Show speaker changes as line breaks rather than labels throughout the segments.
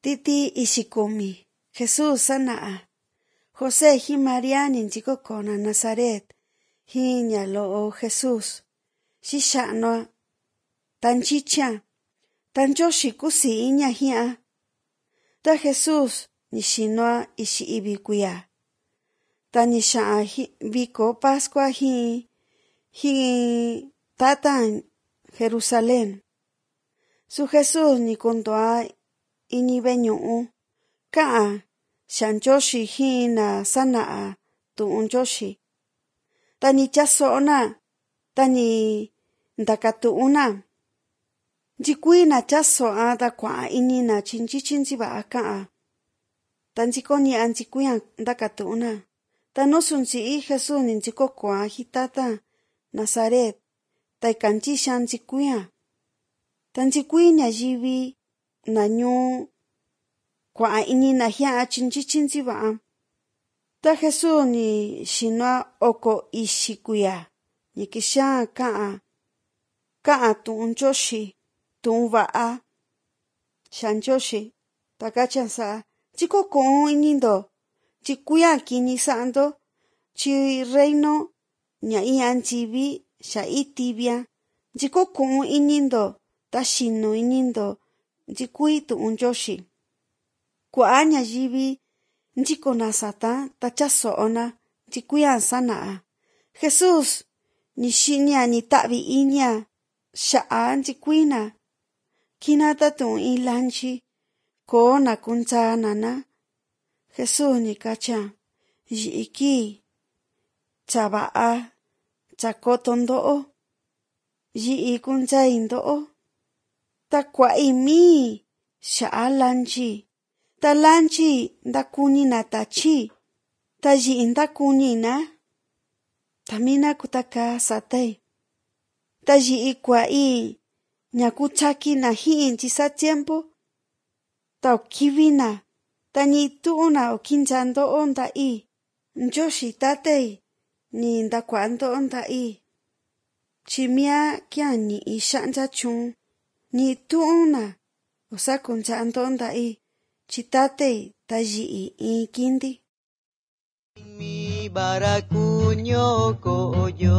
titi ishikumi Jesús sana'a José hi María ninchikokona Nazaret hi ñalo'o Jesús xixa'noa tanchicha tanchoxi kusi'iña ji'a ta Jesús nixinoa ixi'ivikuya ta nixa'a viko Pascua hi tatan Jerusalén su Jesús nikondoa ini veñu'u ka'a xanchoxi hi na sana'a tu'un Nyoxi ta nichaso'ona ta ni ndakatu'una nchikuina chaso'a ta kua'a inina chinchichinchiva'a ka'a ta nchikoni'a nchikui'a ndakatu'una ta nusu nchi'i Jesús ninchikoko'a hi tata Nazaret ta ikanchixa nchikui'a ta nchikui ñayivi nañuu kua'a inina jia'a chinchichinchiva'a ta Jesús ni xinoa oko ixi kuiya nikixa ka'a tu'un Nyoxi tu'un va'a xa Nyoxi ta kachansa chikoko'un inindo chikui'a kini sa'ando chi reino ña'i'a nchivi xa itivia nchikoko'un inindo ta xinu inindo nchikui tu'un Nyoxi kua'a ñayivi nchikona sata ta chaso'ona nchikui'a sana'a Jesús nixi'nia nita'vi iña xa'a nchikuina kina tatu'un in lanchi koo na kuntsanana Jesús nikacha yi'iki tsava'a tsakoto ndo'o yi'i kuntsai ndo'o ta kua'i mii xa'a lanchi ta lanchi ndakunina tachi ta yi'i ndakunina tamina kutaka satai ta yi'i kua'i ñakutsakina ji'i nchisa tiempo ta okivina ta ñitu'una okincha ndo'o nda'i Nyoxi tatei ni ndakua'a ndo'o nda'i chimia kia ni'i xa'ncha chun ñitu'una osakuncha ndo'o nda'i chitatei ta yi'i in kindi
mi barakuño koyo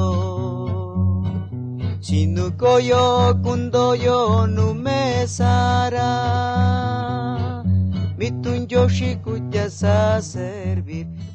sinukoyo kundoyo numesara mitun Nyoxi kutyasa servir